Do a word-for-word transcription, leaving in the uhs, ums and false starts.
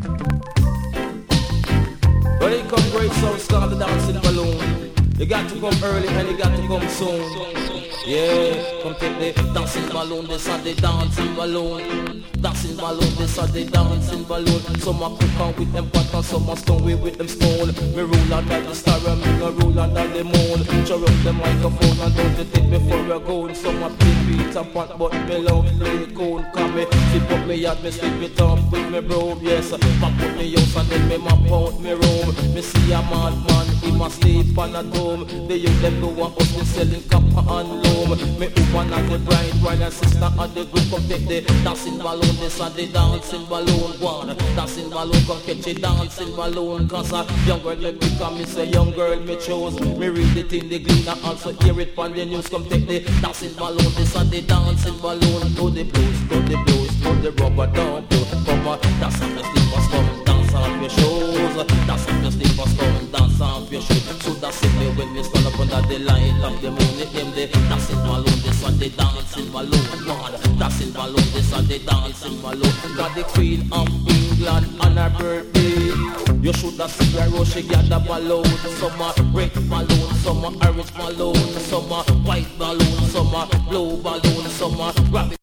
When it come great sound, start the dancing balloon. You got to come early and you got to come soon. Yeah, come take the dancing balloon, this are the dancing balloon. Dancing balloon, this are the dancing balloon. Some a cook on with them pot and some a stone with them stone. Me rule under the star and me no rule under the moon. Show up the microphone and don't you take me for a goon. Some a play beat and pot but me love play coon. Come me, flip up me yard, me slip it up with me broom. Yes, back up me house and then me map out me room. Me see a mad man, he must sleep on a dome. The youth them go and us, me selling copper and loom. Me woman and the bride, bride and sister and the group come take the dancing balloon. This and the dancing balloon one. Dancing balloon come catch the dancing balloon. Cause a young girl me pick and me say young girl me chose. Me read it in the glean and also hear it on the news. Come take the dancing balloon. This and the dancing balloon. To the blues, to the blues, to the rubber down. Come on, dance on the slippers, come dance off your shoes. Dance on the slippers, come dance off your shoes. So that's it me when we stand up under the light of the moon. It name the dancing balloon. This and the dancing balloon one. Dancing balloon. This and the dancing balloon. Got the Queen of England on her birthday. You should have seen her she got the balloon. Some a red balloon, some a orange balloon, some a white balloon, some a blue balloon, some a rabbit